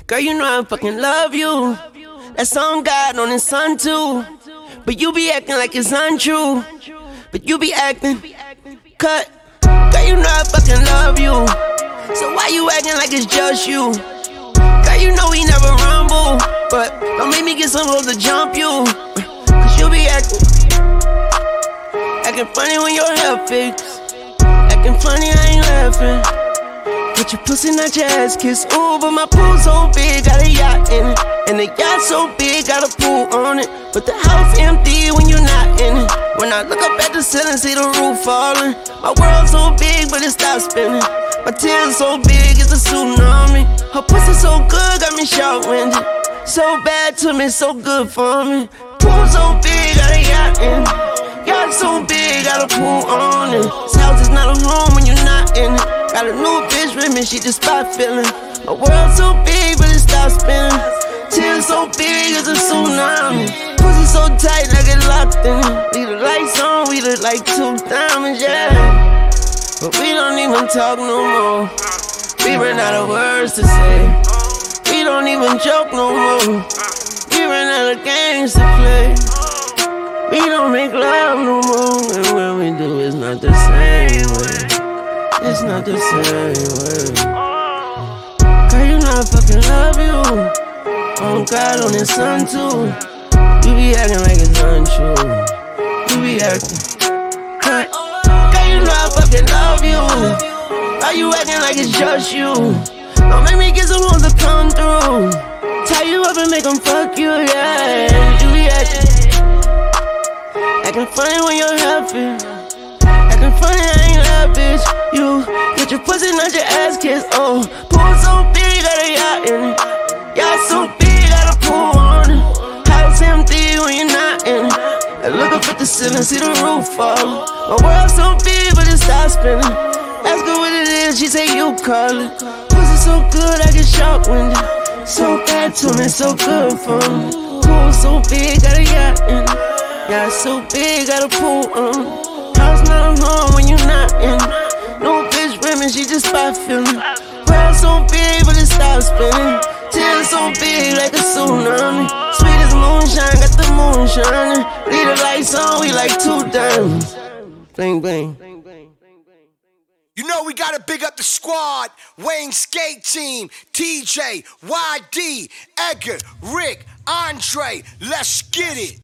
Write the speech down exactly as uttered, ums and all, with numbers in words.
Girl, you know I fucking love you. That's on God, on his son too. But you be acting like it's untrue. But you be acting cut. Girl, you know I fucking love you. So why you acting like it's just you? Girl, you know we never rumble. But don't make me get some hoes to jump you. Cause you be acting Acting funny when your hair fixed. Acting funny, I ain't laughing. But your pussy not your ass kiss. Ooh, but my pool so big, got a yacht in it. And the yacht so big, got a pool on it. But the house empty when you're not in it. When I look up at the ceiling, see the roof falling. My world so big, but it stops spinning. My tears so big, it's a tsunami. Her pussy so good, got me short-winded. So bad to me, so good for me. Pool so big, got a yacht in it. Yacht so big, got a pool on it. This house is not a home when you're not in it. Got a new bitch with me, she just start feeling. My world so big, but it stops spinning. Tears so big, it's a tsunami. Pussy so tight, I get locked in it. Leave the lights on, we look like two diamonds, yeah. But we don't even talk no more. We ran out of words to say. We don't even joke no more. We ran out of games to play. We don't make love no more. And when we do, it's not the same way. It's not the same way. Girl, you know I fucking love you. On God, on his son too. You be acting like it's untrue. You be acting cut. Girl, you know I fucking love you. Why you acting like it's just you? Don't make me get some hoes to come through. Tie you up and make them fuck you, yeah. You be acting Acting funny when you're happy. Acting funny, I ain't that bitch. You get your pussy, not your ass kiss. Oh, pool so big, got a yacht in it. Yacht so big, got a pool on it. House empty when you're not in it. I look up at the ceiling, see the roof fall. My world so big, but it stops spinning. Ask her what it is, she say you call it. Pussy so good, I get short-winded. So bad to me, so good for me. Pool so big, got a yacht in it. Yacht so big, got a pool on it. House not home when you're not in it. No bitch with me, she just start feeling. World so big, but it stops spinning. Tears so big like a tsunami. Sweet as moonshine, got the moon shining. Leave the lights on, we like two diamonds. Bling, bling. You know we gotta big up the squad. Wayne Skate Team, T J, Y D, Edgar, Rick, Andre. Let's get it.